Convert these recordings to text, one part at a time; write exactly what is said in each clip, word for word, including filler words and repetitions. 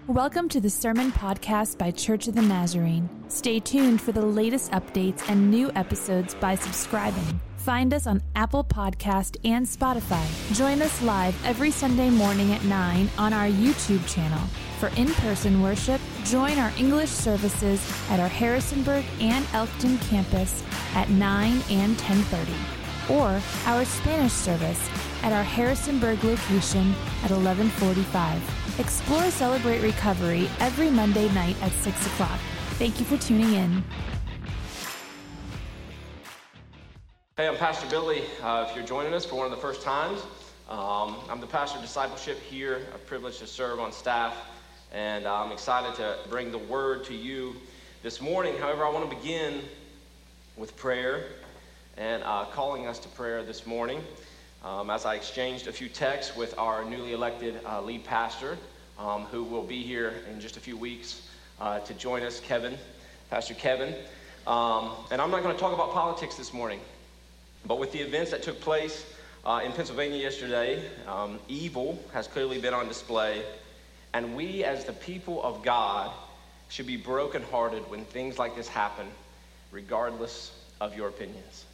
Welcome to the Sermon Podcast by Church of the Nazarene. Stay tuned for the latest updates and new episodes by subscribing. Find us on Apple Podcast and Spotify. Join us live every Sunday morning at nine on our YouTube channel. For in-person worship, join our English services at our Harrisonburg and Elkton campus at nine and ten thirty, or our Spanish service at our Harrisonburg location at eleven forty-five. Explore Celebrate Recovery every Monday night at six o'clock. Thank you for tuning in. Hey, I'm Pastor Billy. Uh, if you're joining us for one of the first times, um, I'm the pastor of discipleship here. I'm privileged to serve on staff, and I'm excited to bring the word to you this morning. However, I want to begin with prayer and uh, calling us to prayer this morning. Um, as I exchanged a few texts with our newly elected uh, lead pastor, um, who will be here in just a few weeks uh, to join us, Kevin, Pastor Kevin. Um, and I'm not going to talk about politics this morning, but with the events that took place uh, in Pennsylvania yesterday, um, evil has clearly been on display, and we as the people of God should be brokenhearted when things like this happen, regardless of your opinions.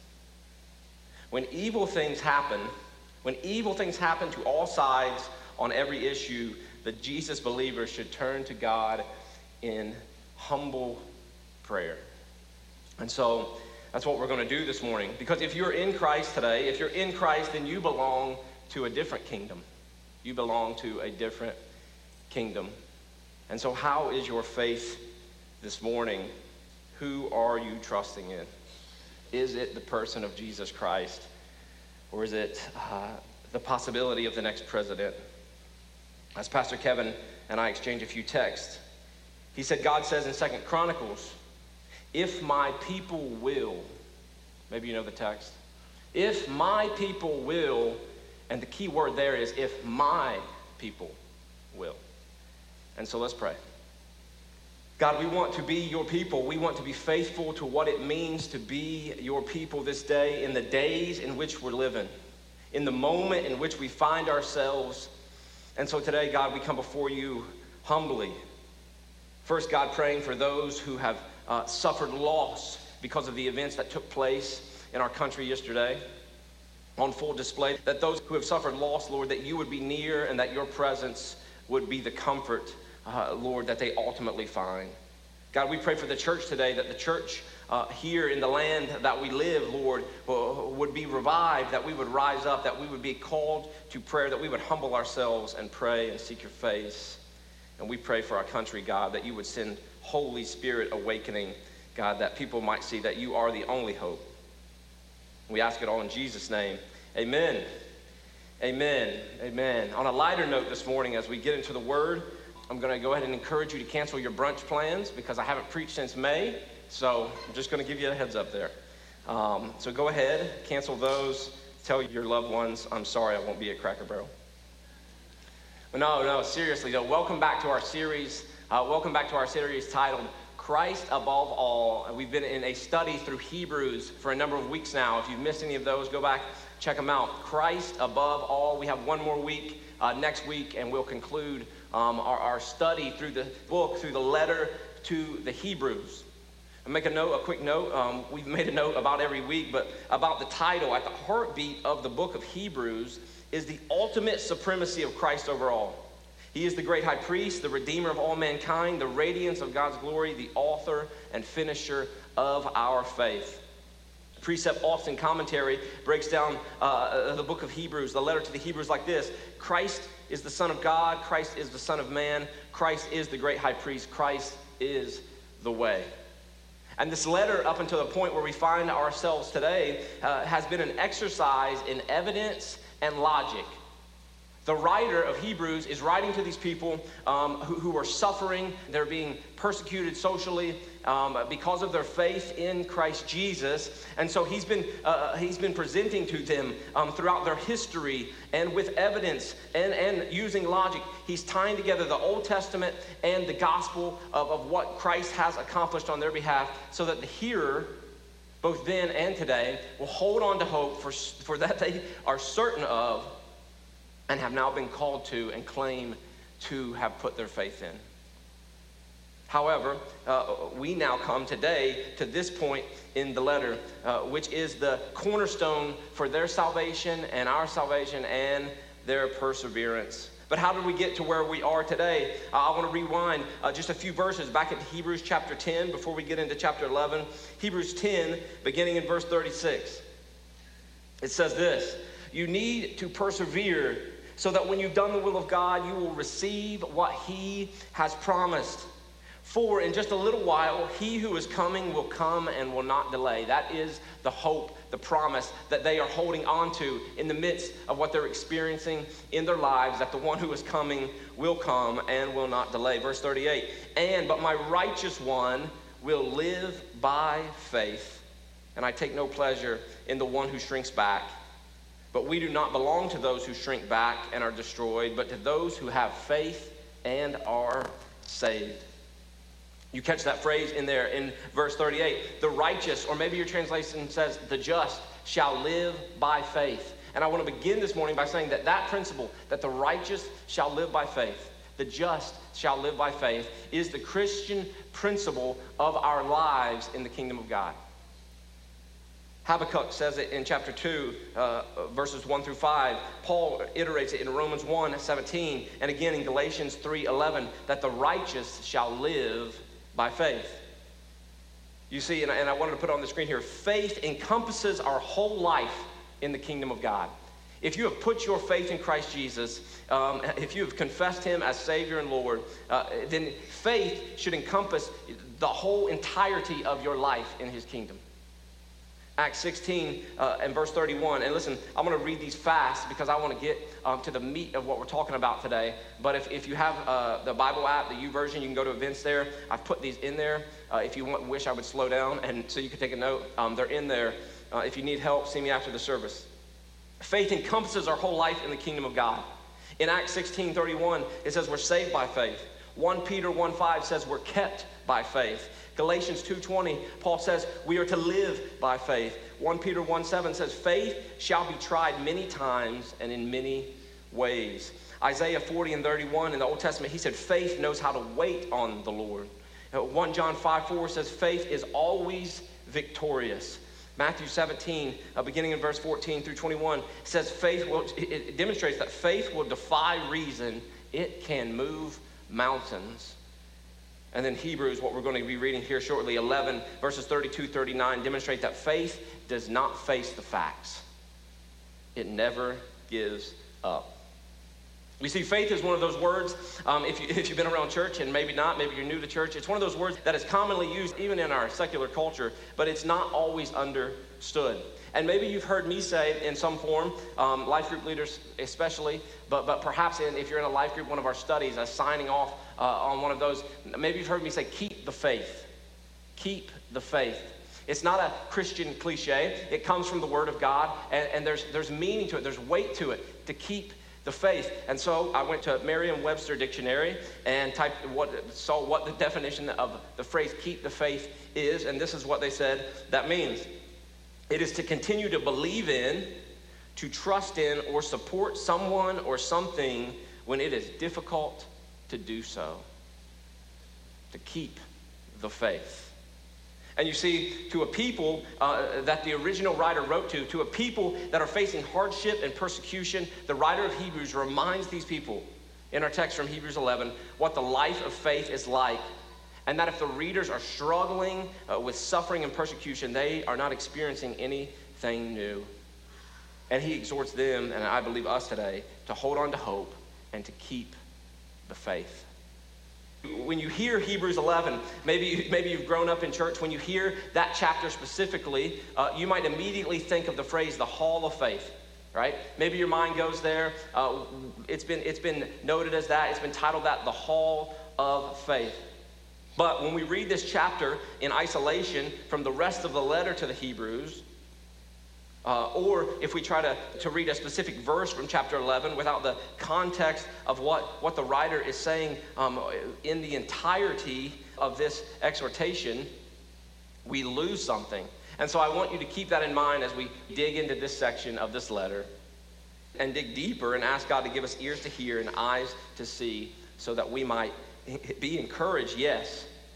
When evil things happen, when evil things happen to all sides on every issue, the Jesus believers should turn to God in humble prayer. And so that's what we're going to do this morning. Because if you're in Christ today, if you're in Christ, then you belong to a different kingdom. You belong to a different kingdom. And so how is your faith this morning? Who are you trusting in? Is it the person of Jesus Christ, or is it uh, the possibility of the next president? As Pastor Kevin and I exchanged a few texts, he said, God says in Second Chronicles, if my people will, maybe you know the text, if my people will, and the key word there is if my people will. And so let's pray. God, we want to be your people. We want to be faithful to what it means to be your people this day, in the days in which we're living, in the moment in which we find ourselves. And so today, God, we come before you humbly. First, God, praying for those who have uh, suffered loss because of the events that took place in our country yesterday, on full display, that those who have suffered loss, Lord, that you would be near and that your presence would be the comfort, Uh, Lord, that they ultimately find. God, we pray for the church today, that the church uh, here in the land that we live, Lord, uh, would be revived, that we would rise up, that we would be called to prayer, that we would humble ourselves and pray and seek your face. And we pray for our country, God, that you would send Holy Spirit awakening, God, that people might see that you are the only hope. We ask it all in Jesus' name. Amen. Amen. Amen. On a lighter note this morning, as we get into the word, I'm going to go ahead and encourage you to cancel your brunch plans because I haven't preached since May, so I'm just going to give you a heads up there. Um, so go ahead, cancel those, tell your loved ones, I'm sorry I won't be at Cracker Barrel. But no, no, seriously though, welcome back to our series, uh, welcome back to our series titled Christ Above All. We've been in a study through Hebrews for a number of weeks now. If you've missed any of those, go back, check them out. Christ Above All. We have one more week uh, next week, and we'll conclude Um, our, our study through the book, through the letter to the Hebrews. And make a note, a quick note, um, we've made a note about every week, but about the title, at the heartbeat of the book of Hebrews is the ultimate supremacy of Christ over all. He is the great high priest, the redeemer of all mankind, the radiance of God's glory, the author and finisher of our faith. Precept Austin Commentary breaks down uh, the book of Hebrews, the letter to the Hebrews like this: Christ is the Son of God, Christ is the Son of Man, Christ is the great high priest, Christ is the way. And this letter, up until the point where we find ourselves today, uh, has been an exercise in evidence and logic. The writer of Hebrews is writing to these people um, who, who are suffering. They're being persecuted socially um, because of their faith in Christ Jesus. And so he's been uh, he's been presenting to them um, throughout their history and with evidence and, and using logic. He's tying together the Old Testament and the gospel of, of what Christ has accomplished on their behalf so that the hearer, both then and today, will hold on to hope for, for that they are certain of and have now been called to and claim to have put their faith in. However, uh, we now come today to this point in the letter, uh, which is the cornerstone for their salvation and our salvation and their perseverance. But how did we get to where we are today? Uh, I want to rewind uh, just a few verses back into Hebrews chapter ten before we get into chapter eleven. Hebrews ten, beginning in verse thirty-six. It says this: you need to persevere so that when you've done the will of God, you will receive what he has promised. For in just a little while, he who is coming will come and will not delay. That is the hope, the promise that they are holding on to in the midst of what they're experiencing in their lives, that the one who is coming will come and will not delay. Verse thirty-eight, and but my righteous one will live by faith, and I take no pleasure in the one who shrinks back. But we do not belong to those who shrink back and are destroyed, but to those who have faith and are saved. You catch that phrase in there in verse thirty-eight. The righteous, or maybe your translation says the just, shall live by faith. And I want to begin this morning by saying that that principle, that the righteous shall live by faith, the just shall live by faith, is the Christian principle of our lives in the kingdom of God. Habakkuk says it in chapter two, uh, verses one through five. Paul iterates it in Romans one seventeen, and again in Galatians three eleven, that the righteous shall live by faith. You see, and I, and I wanted to put on the screen here, faith encompasses our whole life in the kingdom of God. If you have put your faith in Christ Jesus, um, if you have confessed him as Savior and Lord, uh, then faith should encompass the whole entirety of your life in his kingdom. Acts sixteen uh, and verse thirty-one. And listen, I'm going to read these fast because I want to get um, to the meat of what we're talking about today. But if, if you have uh, the Bible app, the YouVersion, you can go to events there. I've put these in there. Uh, if you want, wish I would slow down and so you can take a note, um, they're in there. Uh, if you need help, see me after the service. Faith encompasses our whole life in the kingdom of God. In Acts sixteen thirty-one, it says we're saved by faith. First Peter one five says we're kept by faith. Galatians two twenty, Paul says we are to live by faith. First Peter one seven says faith shall be tried many times and in many ways. Isaiah forty and thirty-one in the Old Testament, he said faith knows how to wait on the Lord. First John five four says faith is always victorious. Matthew seventeen, uh, beginning in verse fourteen through twenty-one, says faith will, it, it demonstrates that faith will defy reason. It can move mountains. And then Hebrews, what we're going to be reading here shortly, eleven, verses thirty-two, thirty-nine, demonstrate that faith does not face the facts. It never gives up. You see, faith is one of those words, um, if, you, if you've been around church, and maybe not, maybe you're new to church, it's one of those words that is commonly used even in our secular culture, but it's not always understood. And maybe you've heard me say in some form, um, life group leaders especially, but, but perhaps in, if you're in a life group, one of our studies, uh, signing off uh, on one of those, maybe you've heard me say, keep the faith. Keep the faith. It's not a Christian cliche. It comes from the Word of God, and, and there's, there's meaning to it. There's weight to it, to keep the faith. And so I went to Merriam-Webster Dictionary and typed what, saw what the definition of the phrase keep the faith is, and this is what they said that means. It is to continue to believe in, to trust in, or support someone or something when it is difficult to do so. To keep the faith. And you see, to a people uh, that the original writer wrote to, to a people that are facing hardship and persecution, the writer of Hebrews reminds these people in our text from Hebrews eleven what the life of faith is like. And that if the readers are struggling uh, with suffering and persecution, they are not experiencing anything new. And he exhorts them, and I believe us today, to hold on to hope and to keep the faith. When you hear Hebrews eleven, maybe, maybe you've grown up in church, when you hear that chapter specifically, uh, you might immediately think of the phrase, the hall of faith, right? Maybe your mind goes there. Uh, it's been, it's been noted as that. It's been titled that, the hall of faith. But when we read this chapter in isolation from the rest of the letter to the Hebrews, uh, or if we try to, to read a specific verse from chapter eleven without the context of what, what the writer is saying um, in the entirety of this exhortation, we lose something. And so I want you to keep that in mind as we dig into this section of this letter and dig deeper and ask God to give us ears to hear and eyes to see so that we might be encouraged, yes,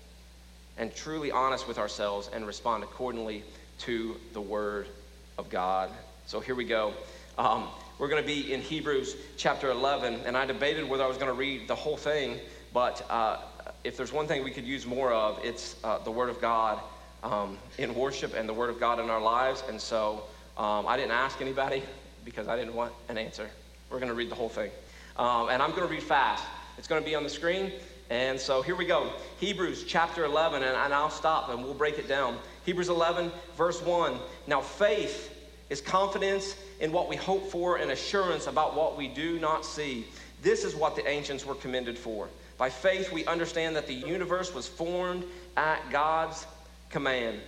and truly honest with ourselves and respond accordingly to the Word of God. So here we go. Um, we're going to be in Hebrews chapter eleven, and I debated whether I was going to read the whole thing, but uh, if there's one thing we could use more of, it's uh, the Word of God um, in worship and the Word of God in our lives. And so um, I didn't ask anybody because I didn't want an answer. We're going to read the whole thing. Um, and I'm going to read fast. It's going to be on the screen. And so here we go. Hebrews chapter eleven, and, and I'll stop and we'll break it down. Hebrews eleven, verse one. Now faith is confidence in what we hope for and assurance about what we do not see. This is what the ancients were commended for. By faith we understand that the universe was formed at God's command,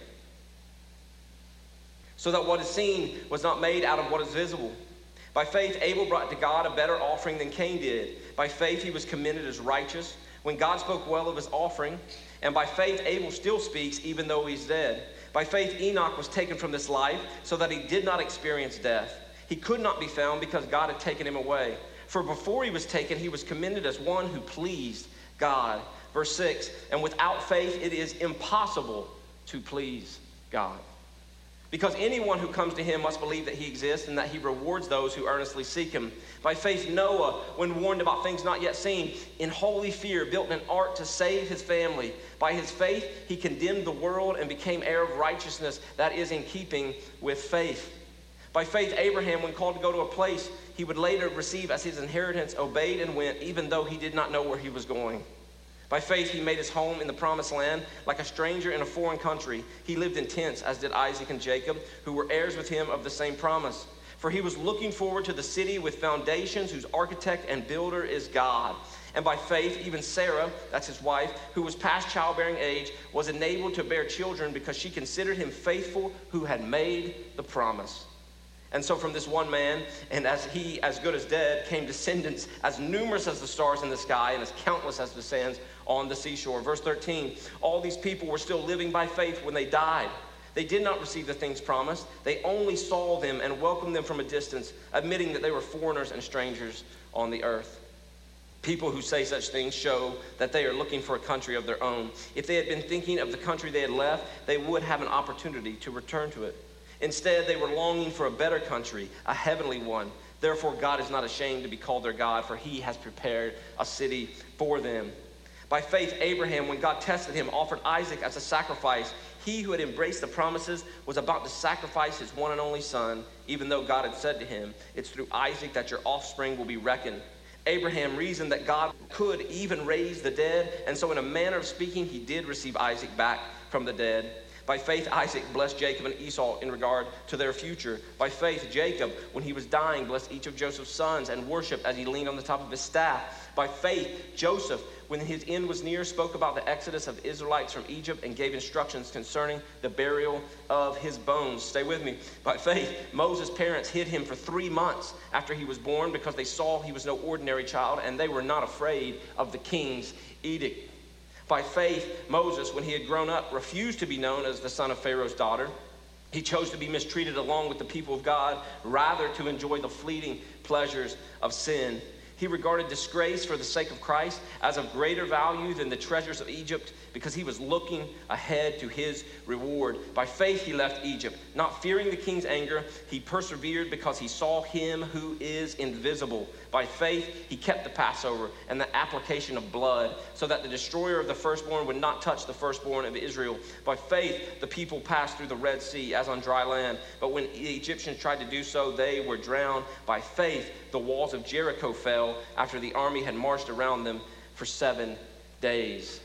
so that what is seen was not made out of what is visible. By faith, Abel brought to God a better offering than Cain did. By faith, he was commended as righteous when God spoke well of his offering. And by faith, Abel still speaks even though he's dead. By faith, Enoch was taken from this life so that he did not experience death. He could not be found because God had taken him away. For before he was taken, he was commended as one who pleased God. Verse six, and without faith, it is impossible to please God. Because anyone who comes to him must believe that he exists and that he rewards those who earnestly seek him. By faith, Noah, when warned about things not yet seen, in holy fear built an ark to save his family. By his faith, he condemned the world and became heir of righteousness that is in keeping with faith. By faith, Abraham, when called to go to a place he would later receive as his inheritance, obeyed and went, even though he did not know where he was going. By faith, he made his home in the promised land like a stranger in a foreign country. He lived in tents, as did Isaac and Jacob, who were heirs with him of the same promise. For he was looking forward to the city with foundations, whose architect and builder is God. And by faith, even Sarah, that's his wife, who was past childbearing age, was enabled to bear children because she considered him faithful who had made the promise. And so from this one man, and as he, as good as dead, came descendants as numerous as the stars in the sky and as countless as the sands on the seashore. Verse thirteen, all these people were still living by faith when they died. They did not receive the things promised. They only saw them and welcomed them from a distance, admitting that they were foreigners and strangers on the earth. People who say such things show that they are looking for a country of their own. If they had been thinking of the country they had left, they would have an opportunity to return to it. Instead, they were longing for a better country, a heavenly one. Therefore, God is not ashamed to be called their God, for he has prepared a city for them. By faith, Abraham, when God tested him, offered Isaac as a sacrifice. He who had embraced the promises was about to sacrifice his one and only son, even though God had said to him, it's through Isaac that your offspring will be reckoned. Abraham reasoned that God could even raise the dead, and so in a manner of speaking, he did receive Isaac back from the dead. By faith, Isaac blessed Jacob and Esau in regard to their future. By faith, Jacob, when he was dying, blessed each of Joseph's sons and worshiped as he leaned on the top of his staff. By faith, Joseph, when his end was near, spoke about the exodus of Israelites from Egypt and gave instructions concerning the burial of his bones. Stay with me. By faith, Moses' parents hid him for three months after he was born because they saw he was no ordinary child and they were not afraid of the king's edict. By faith, Moses, when he had grown up, refused to be known as the son of Pharaoh's daughter. He chose to be mistreated along with the people of God, rather to enjoy the fleeting pleasures of sin. He regarded disgrace for the sake of Christ as of greater value than the treasures of Egypt, because he was looking ahead to his reward. By faith he left Egypt, not fearing the king's anger. He persevered because he saw him who is invisible. By faith he kept the Passover and the application of blood, so that the destroyer of the firstborn would not touch the firstborn of Israel. By faith the people passed through the Red Sea as on dry land, but when the Egyptians tried to do so, they were drowned. By faith the walls of Jericho fell after the army had marched around them for seven days.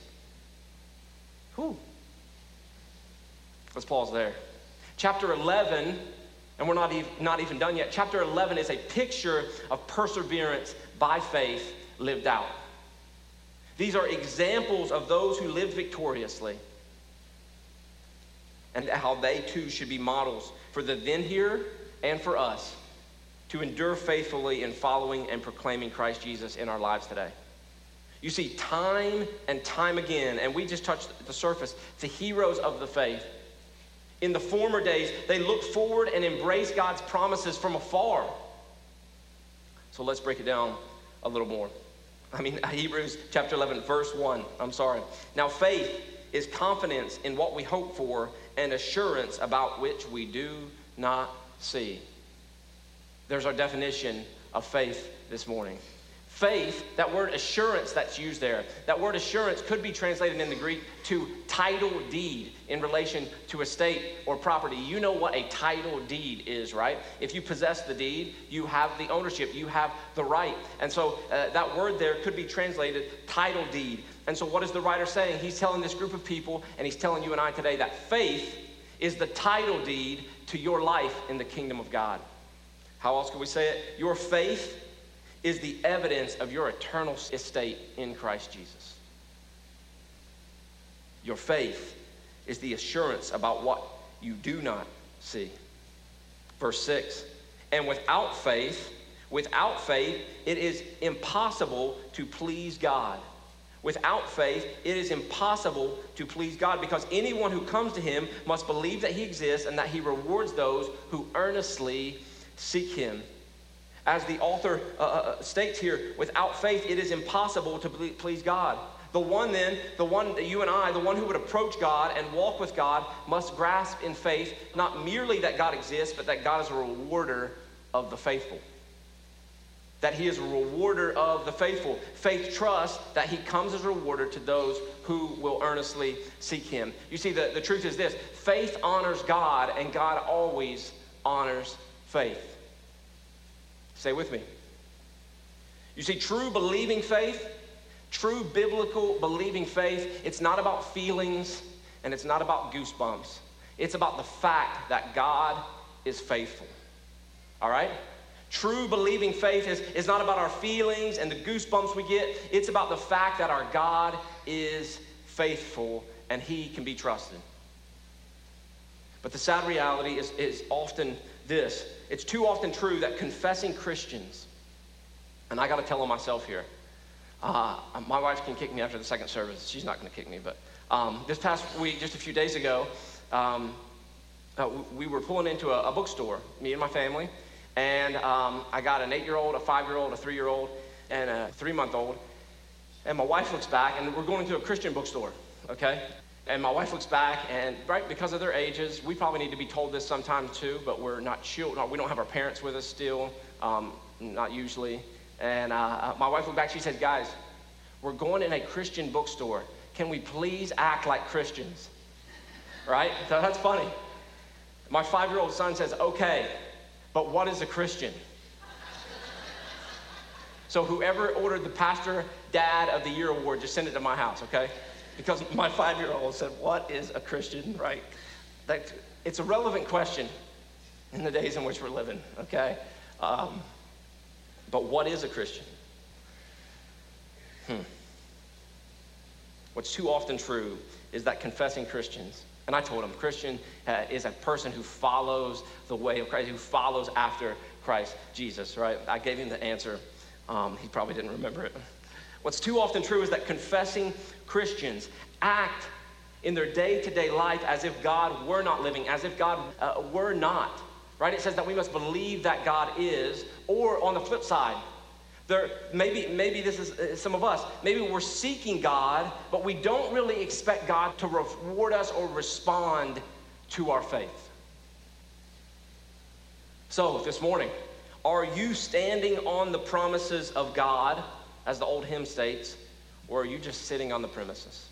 Whew. Let's pause there. Chapter eleven, and we're not even, not even done yet. Chapter eleven is a picture of perseverance by faith lived out. These are examples of those who lived victoriously and how they too should be models for the then here and for us to endure faithfully in following and proclaiming Christ Jesus in our lives today. You see, time and time again, and we just touched the surface, the heroes of the faith. In the former days, they looked forward and embraced God's promises from afar. So let's break it down a little more. I mean, Hebrews chapter eleven, verse one, I'm sorry. Now faith is confidence in what we hope for and assurance about which we do not see. There's our definition of faith this morning. Faith, that word assurance that's used there, that word assurance could be translated in the Greek to title deed in relation to estate or property. You know what a title deed is, right? If you possess the deed, you have the ownership, you have the right. And so uh, that word there could be translated title deed. And so what is the writer saying? He's telling this group of people, and he's telling you and I today, that faith is the title deed to your life in the kingdom of God. How else could we say it? Your faith is the evidence of your eternal estate in Christ Jesus. Your faith is the assurance about what you do not see. Verse six, and without faith, without faith, it is impossible to please God. Without faith, it is impossible to please God, because anyone who comes to him must believe that he exists and that he rewards those who earnestly seek him. As the author uh, states here, without faith, it is impossible to please God. The one then, the one that you and I, the one who would approach God and walk with God must grasp in faith, not merely that God exists, but that God is a rewarder of the faithful. That he is a rewarder of the faithful. Faith trusts that he comes as a rewarder to those who will earnestly seek him. You see, the, the truth is this: faith honors God, and God always honors faith. Stay with me. You see, true believing faith, true biblical believing faith, it's not about feelings and it's not about goosebumps. It's about the fact that God is faithful. All right? True believing faith is, is not about our feelings and the goosebumps we get. It's about the fact that our God is faithful and he can be trusted. But the sad reality is, is often this. It's too often true that confessing Christians, and I got to tell on myself here, uh, my wife can kick me after the second service. She's not going to kick me, but um, this past week, just a few days ago, um, uh, we were pulling into a, a bookstore, me and my family, and um, I got an eight-year-old, a five-year-old, a three-year-old, and a three-month-old, and my wife looks back, and we're going into a Christian bookstore, okay? And my wife looks back, and right, because of their ages, we probably need to be told this sometimes too, but we're not children. We don't have our parents with us still, um, not usually. And uh, my wife looked back, she said, guys, we're going in a Christian bookstore. Can we please act like Christians? Right? So that's funny. My five-year-old son says, okay, but what is a Christian? So whoever ordered the Pastor Dad of the Year award, just send it to my house, okay? Because my five-year-old said, what is a Christian, right? That, it's a relevant question in the days in which we're living, okay? Um, but what is a Christian? Hmm. What's too often true is that confessing Christians, and I told him, Christian uh, is a person who follows the way of Christ, who follows after Christ Jesus, right? I gave him the answer. Um, he probably didn't remember it. What's too often true is that confessing Christians act in their day-to-day life as if God were not living, as if God uh, were not, right? It says that we must believe that God is, or on the flip side, there, maybe, maybe this is uh, some of us, maybe we're seeking God, but we don't really expect God to reward us or respond to our faith. So this morning, are you standing on the promises of God, as the old hymn states, or are you just sitting on the premises?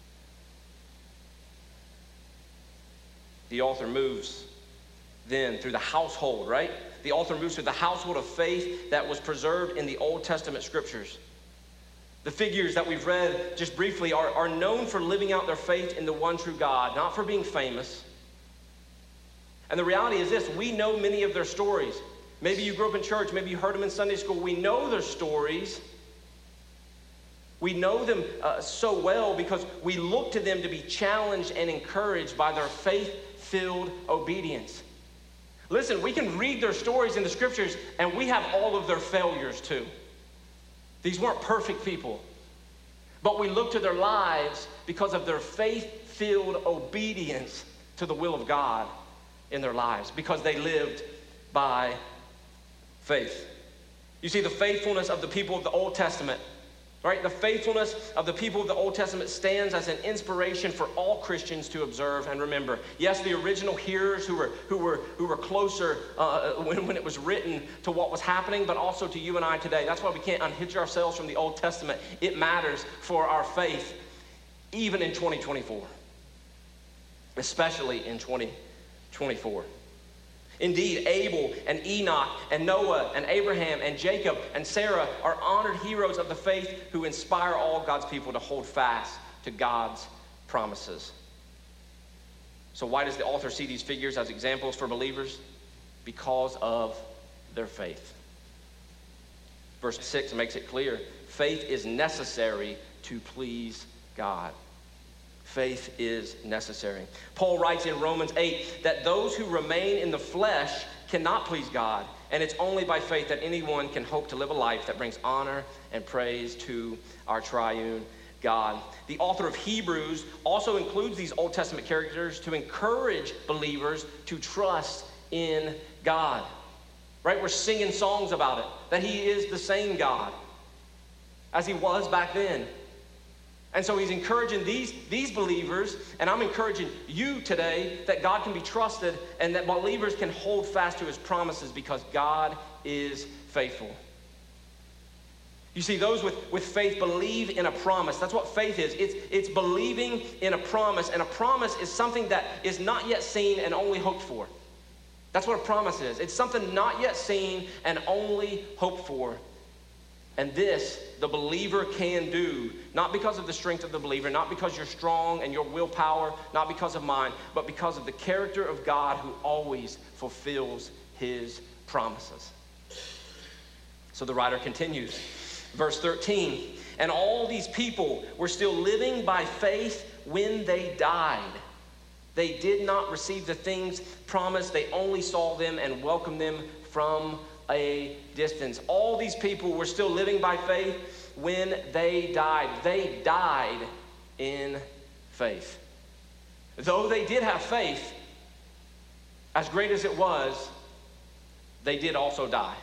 The author moves then through the household, right? The author moves through the household of faith that was preserved in the Old Testament scriptures. The figures that we've read just briefly are, are known for living out their faith in the one true God, not for being famous. And the reality is this: we know many of their stories. Maybe you grew up in church, maybe you heard them in Sunday school. We know their stories. We know them uh, so well because we look to them to be challenged and encouraged by their faith-filled obedience. Listen, we can read their stories in the scriptures and we have all of their failures too. These weren't perfect people, but we look to their lives because of their faith-filled obedience to the will of God in their lives, because they lived by faith. You see, the faithfulness of the people of the Old Testament Right? The faithfulness of the people of the Old Testament stands as an inspiration for all Christians to observe and remember. Yes, the original hearers who were who were who were closer uh, when, when it was written to what was happening, but also to you and I today. That's why we can't unhitch ourselves from the Old Testament. It matters for our faith, even in twenty twenty-four, especially in twenty twenty-four. Indeed, Abel and Enoch and Noah and Abraham and Jacob and Sarah are honored heroes of the faith who inspire all God's people to hold fast to God's promises. So why does the author see these figures as examples for believers? Because of their faith. Verse six makes it clear. Faith is necessary to please God. Faith is necessary. Paul writes in Romans eight that those who remain in the flesh cannot please God, and it's only by faith that anyone can hope to live a life that brings honor and praise to our triune God. The author of Hebrews also includes these Old Testament characters to encourage believers to trust in God. Right? We're singing songs about it, that he is the same God as he was back then. And so he's encouraging these, these believers, and I'm encouraging you today that God can be trusted and that believers can hold fast to his promises because God is faithful. You see, those with, with faith believe in a promise. That's what faith is. It's, it's believing in a promise, and a promise is something that is not yet seen and only hoped for. That's what a promise is. It's something not yet seen and only hoped for. And this, the believer can do, not because of the strength of the believer, not because you're strong and your willpower, not because of mine, but because of the character of God who always fulfills his promises. So the writer continues, verse thirteen, and all these people were still living by faith when they died. They did not receive the things promised, they only saw them and welcomed them from a distance. All these people were still living by faith when they died. They died in faith. Though they did have faith, as great as it was, they did also die.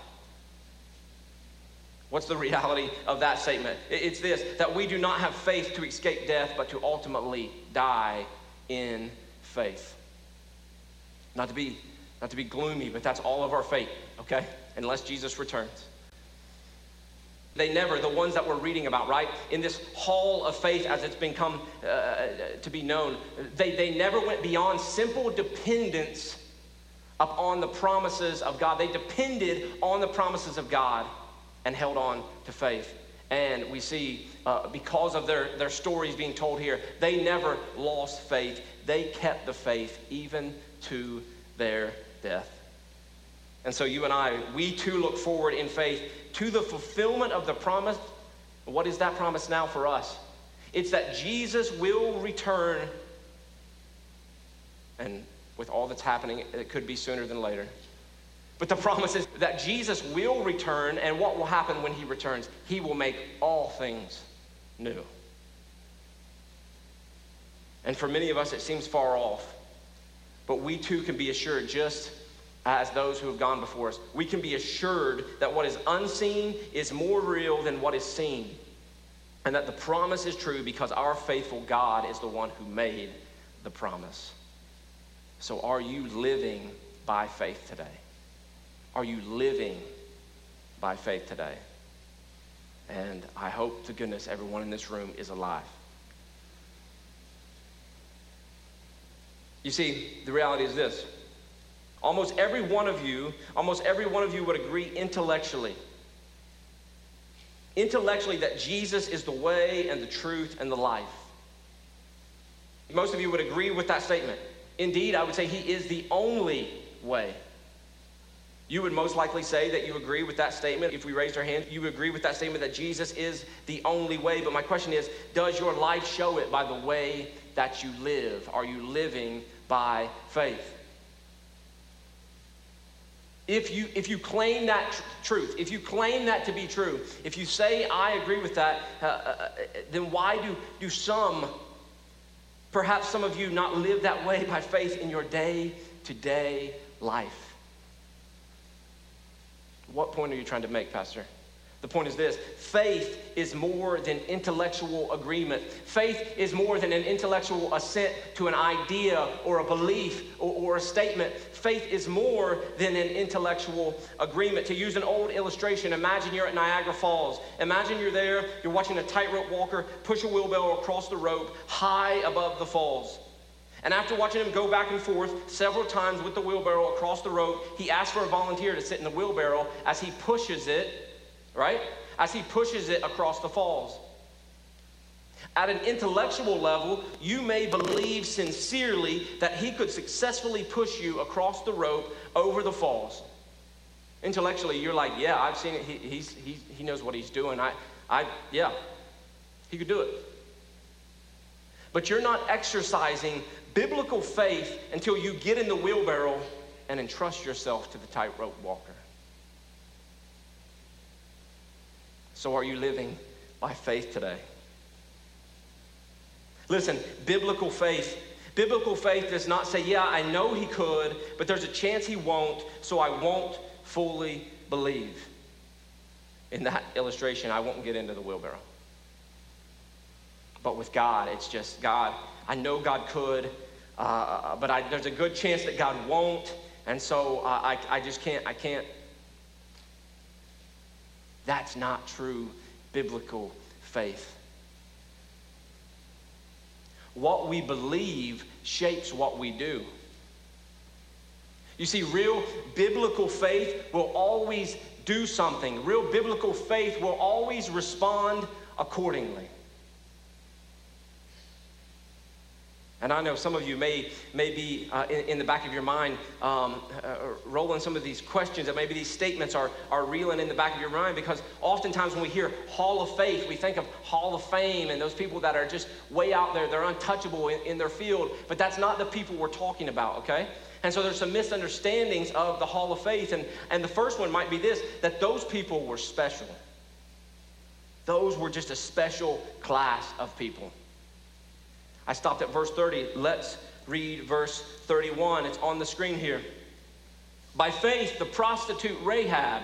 What's the reality of that statement? It's this, that we do not have faith to escape death, but to ultimately die in faith. Not to be, not to be gloomy, but that's all of our fate, okay? Unless Jesus returns. They never, the ones that we're reading about, right? In this hall of faith as it's become uh, to be known, they, they never went beyond simple dependence upon the promises of God. They depended on the promises of God and held on to faith. And we see, uh, because of their, their stories being told here, they never lost faith. They kept the faith even to their death. And so you and I, we too look forward in faith to the fulfillment of the promise. What is that promise now for us? It's that Jesus will return. And with all that's happening, it could be sooner than later. But the promise is that Jesus will return, and what will happen when he returns? He will make all things new. And for many of us, it seems far off. But we too can be assured, just as those who have gone before us, we can be assured that what is unseen is more real than what is seen. And that the promise is true because our faithful God is the one who made the promise. So are you living by faith today? Are you living by faith today? And I hope to goodness everyone in this room is alive. You see, the reality is this. Almost every one of you, almost every one of you would agree intellectually, intellectually that Jesus is the way and the truth and the life. Most of you would agree with that statement. Indeed, I would say he is the only way. You would most likely say that you agree with that statement. If we raised our hand, you would agree with that statement that Jesus is the only way. But my question is, does your life show it by the way that you live? Are you living by faith? If you, if you claim that tr- truth, if you claim that to be true, if you say, I agree with that, uh, uh, then why do, do some, perhaps some of you, not live that way by faith in your day-to-day life? What point are you trying to make, Pastor? The point is this: faith is more than intellectual agreement. Faith is more than an intellectual assent to an idea or a belief or, or a statement. Faith is more than an intellectual agreement. To use an old illustration, imagine you're at Niagara Falls. Imagine you're there, you're watching a tightrope walker push a wheelbarrow across the rope high above the falls. And after watching him go back and forth several times with the wheelbarrow across the rope, he asks for a volunteer to sit in the wheelbarrow as he pushes it, right? As he pushes it across the falls. At an intellectual level, you may believe sincerely that he could successfully push you across the rope over the falls. Intellectually, you're like, yeah, I've seen it. He, he's, he, he knows what he's doing. I, I, yeah, he could do it. But you're not exercising biblical faith until you get in the wheelbarrow and entrust yourself to the tightrope walker. So are you living by faith today? Listen, biblical faith, biblical faith does not say, yeah, I know he could, but there's a chance he won't, so I won't fully believe. In that illustration, I won't get into the wheelbarrow. But with God, it's just, God, I know God could, uh, but I, there's a good chance that God won't, and so uh, I, I just can't, I can't. That's not true biblical faith. What we believe shapes what we do. You see, real biblical faith will always do something. Real biblical faith will always respond accordingly. And I know some of you may, may be uh, in, in the back of your mind um, uh, rolling some of these questions, that maybe these statements are, are reeling in the back of your mind, because oftentimes when we hear Hall of Faith, we think of Hall of Fame and those people that are just way out there, they're untouchable in, in their field, but that's not the people we're talking about, okay? And so there's some misunderstandings of the Hall of Faith, and, and the first one might be this, that those people were special. Those were just a special class of people. I stopped at verse thirty. Let's read verse thirty-one. It's on the screen here. By faith, the prostitute Rahab.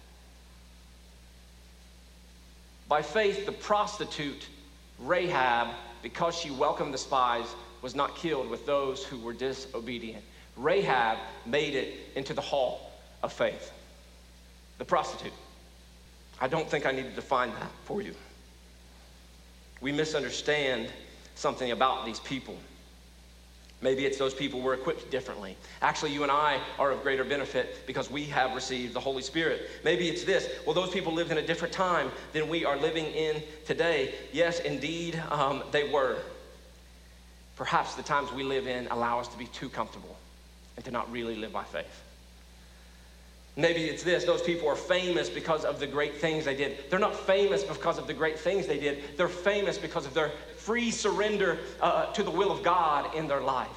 By faith, the prostitute Rahab, because she welcomed the spies, was not killed with those who were disobedient. Rahab made it into the hall of faith. The prostitute. I don't think I need to define that for you. We misunderstand something about these people. Maybe it's those people were equipped differently. Actually, you and I are of greater benefit because we have received the Holy Spirit. Maybe it's this: well, those people lived in a different time than we are living in today. Yes, indeed, um, they were. Perhaps the times we live in allow us to be too comfortable and to not really live by faith. Maybe it's this: those people are famous because of the great things they did. They're not famous because of the great things they did. They're famous because of their free surrender uh, to the will of God in their life.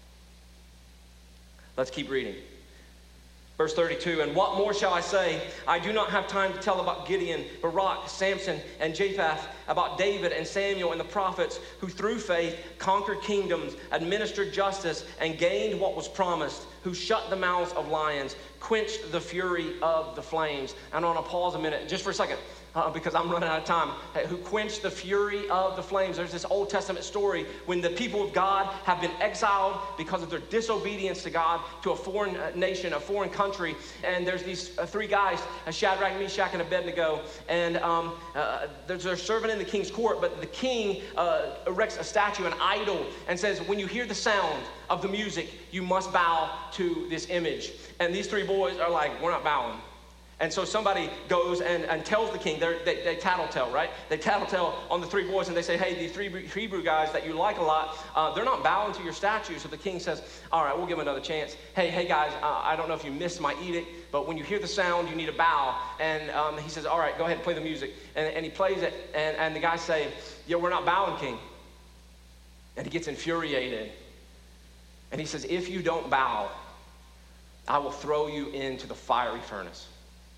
Let's keep reading. Verse thirty-two, and what more shall I say? I do not have time to tell about Gideon, Barak, Samson, and Jephthah, about David and Samuel and the prophets, who through faith conquered kingdoms, administered justice, and gained what was promised, who shut the mouths of lions, quenched the fury of the flames. And I want to pause a minute just for a second, uh, because I'm running out of time. Who quenched the fury of the flames. There's this Old Testament story when the people of God have been exiled because of their disobedience to God, to a foreign nation, a foreign country. And there's these uh, three guys, uh, Shadrach, Meshach, and Abednego. And um, uh, they're serving in the king's court, but the king uh, erects a statue, an idol, and says, when you hear the sound of the music, you must bow to this image. And these three boys are like, we're not bowing. And so somebody goes and, and tells the king, they, they tattletale, right? They tattletale on the three boys, and they say, hey, these three Hebrew guys that you like a lot, uh, they're not bowing to your statue. So the king says, all right, we'll give them another chance. Hey, hey guys, uh, I don't know if you missed my edict, but when you hear the sound, you need to bow. And um, he says, all right, go ahead and play the music. And, and he plays it, and, and the guys say, yeah, we're not bowing, king. And he gets infuriated. And he says, if you don't bow, I will throw you into the fiery furnace.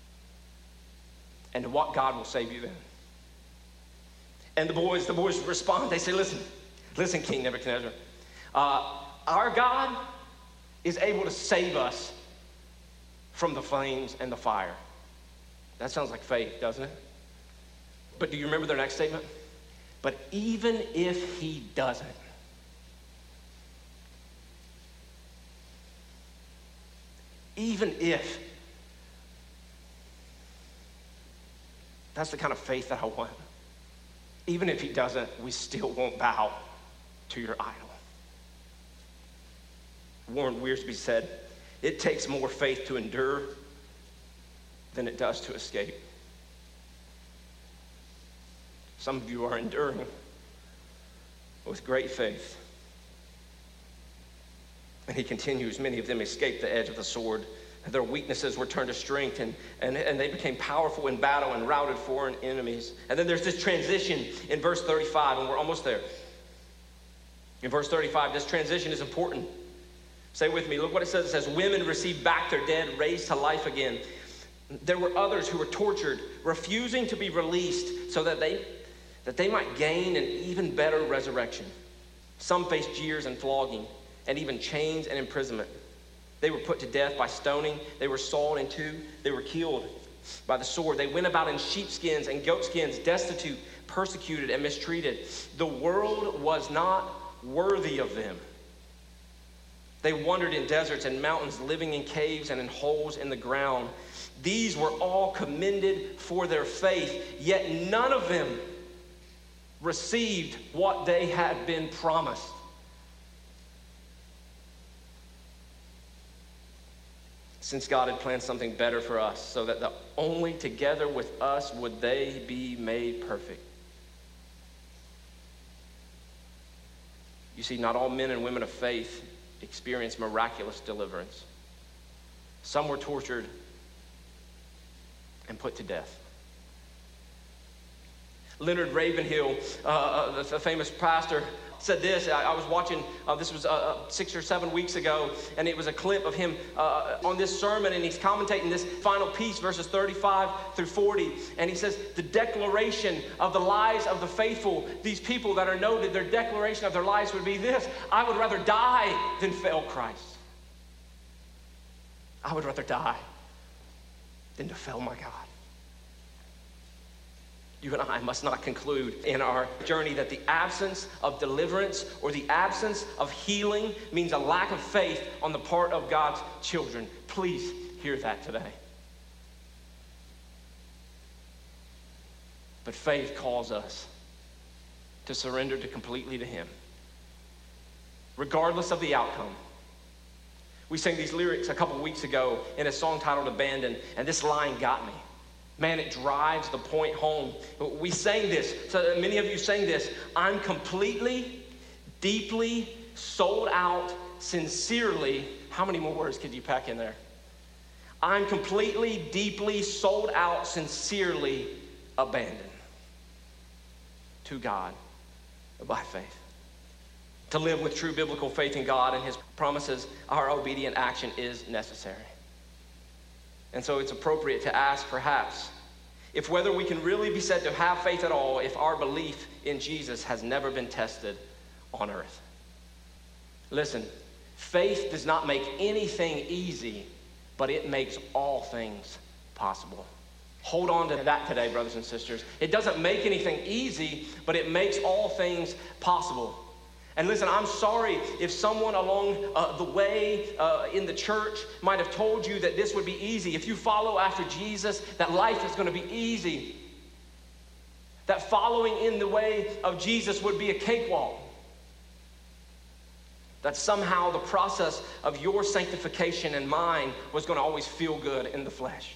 And what God will save you then? And the boys, the boys respond. They say, listen, listen, King Nebuchadnezzar. Uh, our God is able to save us from the flames and the fire. That sounds like faith, doesn't it? But do you remember their next statement? But even if he doesn't, even if, that's the kind of faith that I want. Even if he doesn't, we still won't bow to your idol. Warren Wiersbe said, it takes more faith to endure than it does to escape. Some of you are enduring with great faith. And he continues, many of them escaped the edge of the sword. Their weaknesses were turned to strength, and, and, and they became powerful in battle and routed foreign enemies. And then there's this transition in verse thirty-five, and we're almost there. In verse thirty-five, this transition is important. Say with me, look what it says. It says, women received back their dead, raised to life again. There were others who were tortured, refusing to be released so that they, that they might gain an even better resurrection. Some faced jeers and flogging, and even chains and imprisonment. They were put to death by stoning. They were sawn in two. They were killed by the sword. They went about in sheepskins and goatskins, destitute, persecuted, and mistreated. The world was not worthy of them. They wandered in deserts and mountains, living in caves and in holes in the ground. These were all commended for their faith, yet none of them received what they had been promised. Since God had planned something better for us, so that the only together with us would they be made perfect. You see, not all men and women of faith experienced miraculous deliverance. Some were tortured and put to death. Leonard Ravenhill, uh, the famous pastor, said this. I, I was watching, uh, this was uh, six or seven weeks ago, and it was a clip of him uh, on this sermon, and he's commentating this final piece, verses thirty-five through forty, and he says, the declaration of the lives of the faithful, these people that are noted, their declaration of their lives would be this: I would rather die than fail Christ. I would rather die than to fail my God. You and I must not conclude in our journey that the absence of deliverance or the absence of healing means a lack of faith on the part of God's children. Please hear that today. But faith calls us to surrender to completely to Him, regardless of the outcome. We sang these lyrics a couple weeks ago in a song titled Abandon, and this line got me. Man, it drives the point home. We sang this, so many of you sang this. I'm completely, deeply, sold out, sincerely. How many more words could you pack in there? I'm completely, deeply, sold out, sincerely abandoned to God by faith. To live with true biblical faith in God and His promises, our obedient action is necessary. And so it's appropriate to ask, perhaps, if whether we can really be said to have faith at all if our belief in Jesus has never been tested on earth. Listen, faith does not make anything easy, but it makes all things possible. Hold on to that today, brothers and sisters. It doesn't make anything easy, but it makes all things possible. And listen, I'm sorry if someone along uh, the way uh, in the church might have told you that this would be easy. If you follow after Jesus, that life is going to be easy. That following in the way of Jesus would be a cakewalk. That somehow the process of your sanctification and mine was going to always feel good in the flesh.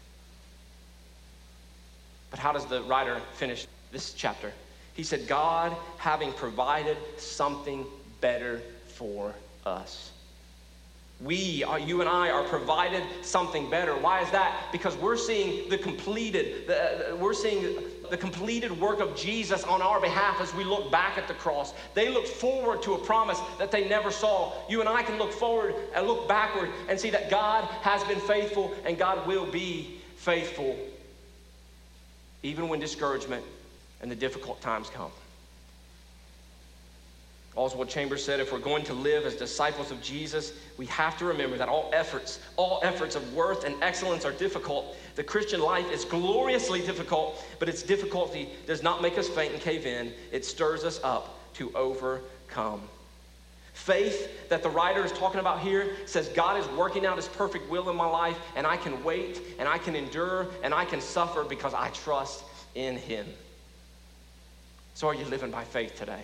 But how does the writer finish this chapter? He said, God having provided something better for us. We, are, you and I, are provided something better. Why is that? Because we're seeing the completed, the, we're seeing the completed work of Jesus on our behalf as we look back at the cross. They looked forward to a promise that they never saw. You and I can look forward and look backward and see that God has been faithful and God will be faithful, even when discouragement and the difficult times come. Oswald Chambers said, if we're going to live as disciples of Jesus, we have to remember that all efforts, all efforts of worth and excellence are difficult. The Christian life is gloriously difficult, but its difficulty does not make us faint and cave in. It stirs us up to overcome. Faith that the writer is talking about here says God is working out his perfect will in my life, and I can wait, and I can endure, and I can suffer because I trust in him. So are you living by faith today?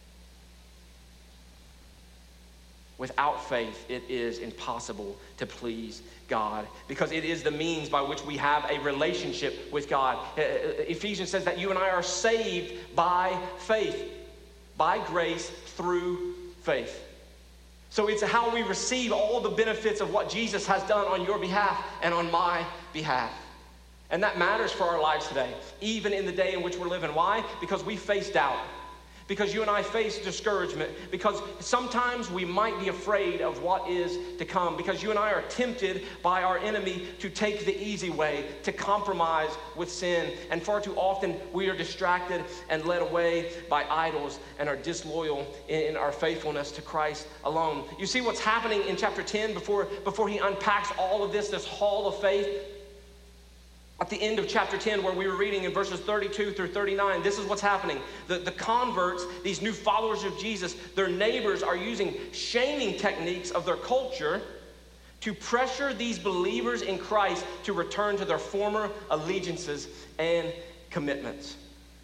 Without faith, it is impossible to please God because it is the means by which we have a relationship with God. Ephesians says that you and I are saved by faith, by grace through faith. So it's how we receive all the benefits of what Jesus has done on your behalf and on my behalf. And that matters for our lives today, even in the day in which we're living. Why? Because we face doubt. Because you and I face discouragement. Because sometimes we might be afraid of what is to come. Because you and I are tempted by our enemy to take the easy way, to compromise with sin. And far too often we are distracted and led away by idols and are disloyal in our faithfulness to Christ alone. You see what's happening in chapter ten before, before he unpacks all of this, this hall of faith? At the end of chapter ten, where we were reading in verses thirty-two through thirty-nine, this is what's happening. The, the converts, these new followers of Jesus, their neighbors are using shaming techniques of their culture to pressure these believers in Christ to return to their former allegiances and commitments.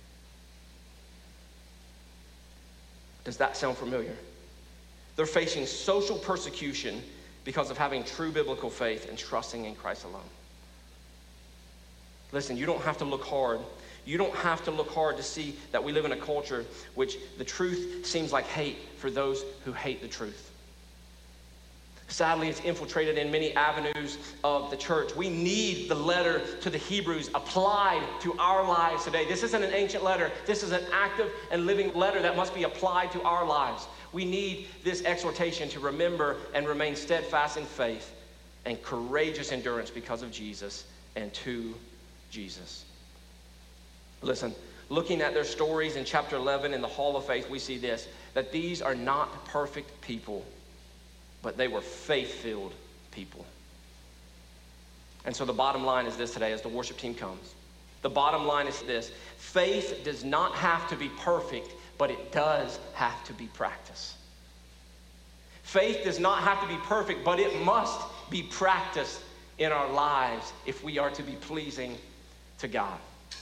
Does that sound familiar? They're facing social persecution because of having true biblical faith and trusting in Christ alone. Listen, you don't have to look hard. You don't have to look hard to see that we live in a culture which the truth seems like hate for those who hate the truth. Sadly, it's infiltrated in many avenues of the church. We need the letter to the Hebrews applied to our lives today. This isn't an ancient letter. This is an active and living letter that must be applied to our lives. We need this exhortation to remember and remain steadfast in faith and courageous endurance because of Jesus and to Jesus. Listen, looking at their stories in chapter eleven in the Hall of Faith, we see this, that these are not perfect people, but they were faith-filled people. And so the bottom line is this today as the worship team comes. The bottom line is this: faith does not have to be perfect, but it does have to be practiced. Faith does not have to be perfect, but it must be practiced in our lives if we are to be pleasing to God.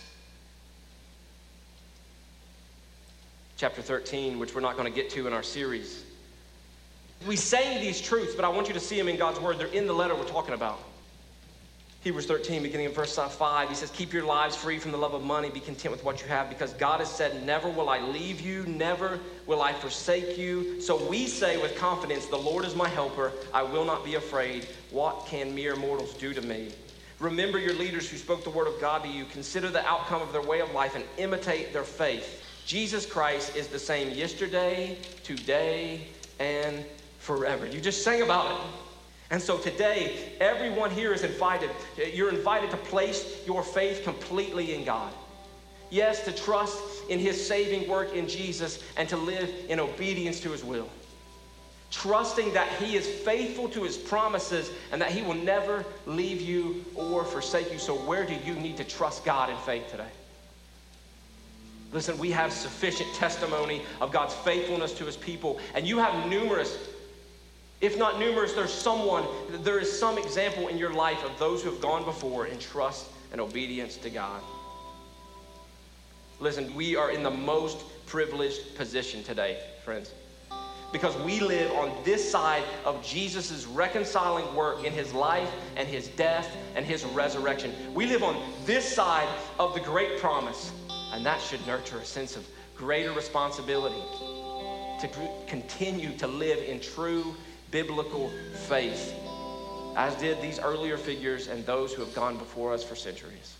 Chapter thirteen, which we're not going to get to in our series. We say these truths, but I want you to see them in God's word. They're in the letter we're talking about. Hebrews thirteen, beginning in verse five, he says, keep your lives free from the love of money. Be content with what you have, because God has said, never will I leave you, never will I forsake you. So we say with confidence, the Lord is my helper. I will not be afraid. What can mere mortals do to me? Remember your leaders who spoke the word of God to you. Consider the outcome of their way of life and imitate their faith. Jesus Christ is the same yesterday, today, and forever. You just sang about it. And so today, everyone here is invited. You're invited to place your faith completely in God. Yes, to trust in his saving work in Jesus and to live in obedience to his will. Trusting that he is faithful to his promises and that he will never leave you or forsake you. So where do you need to trust God in faith today? Listen, we have sufficient testimony of God's faithfulness to his people, and you have numerous, if not numerous, there's someone, there is some example in your life of those who have gone before in trust and obedience to God. Listen, we are in the most privileged position today, friends, because we live on this side of Jesus' reconciling work in his life and his death and his resurrection. We live on this side of the great promise, and that should nurture a sense of greater responsibility to continue to live in true biblical faith, as did these earlier figures and those who have gone before us for centuries.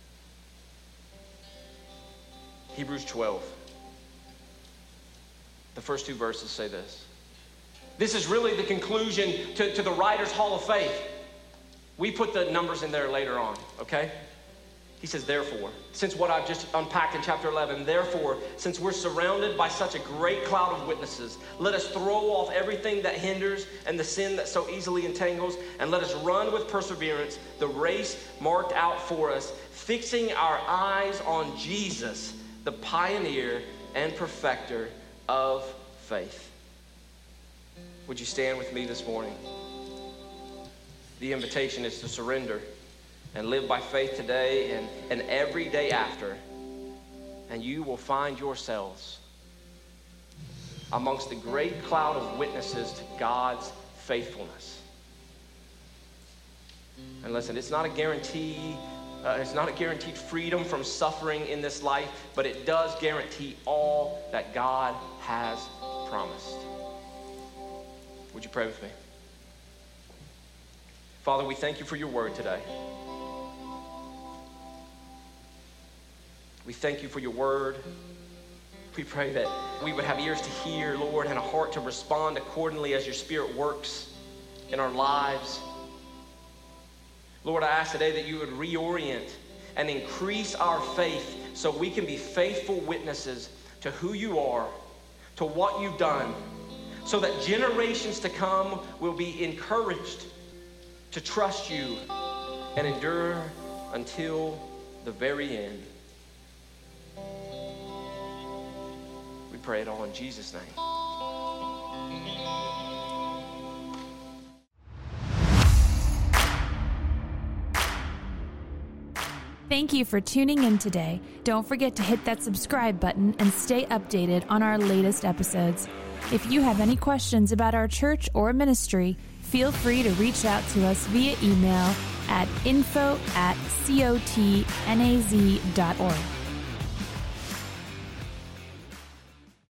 Hebrews twelve. The first two verses say this. This is really the conclusion to, to the writer's Hall of Faith. We put the numbers in there later on, okay? He says, therefore, since what I've just unpacked in chapter eleven, therefore, since we're surrounded by such a great cloud of witnesses, let us throw off everything that hinders and the sin that so easily entangles, and let us run with perseverance the race marked out for us, fixing our eyes on Jesus, the pioneer and perfecter of faith. Would you stand with me this morning? The invitation is to surrender and live by faith today and, and every day after, and you will find yourselves amongst the great cloud of witnesses to God's faithfulness. And listen, it's not a guarantee, uh, it's not a guaranteed freedom from suffering in this life, but it does guarantee all that God has promised. Would you pray with me? Father, we thank you for your word today. We thank you for your word. We pray that we would have ears to hear, Lord, and a heart to respond accordingly as your Spirit works in our lives. Lord, I ask today that you would reorient and increase our faith so we can be faithful witnesses to who you are, to what you've done, so that generations to come will be encouraged to trust you and endure until the very end. We pray it all in Jesus' name. Thank you for tuning in today. Don't forget to hit that subscribe button and stay updated on our latest episodes. If you have any questions about our church or ministry, feel free to reach out to us via email at info at cotnaz dot org.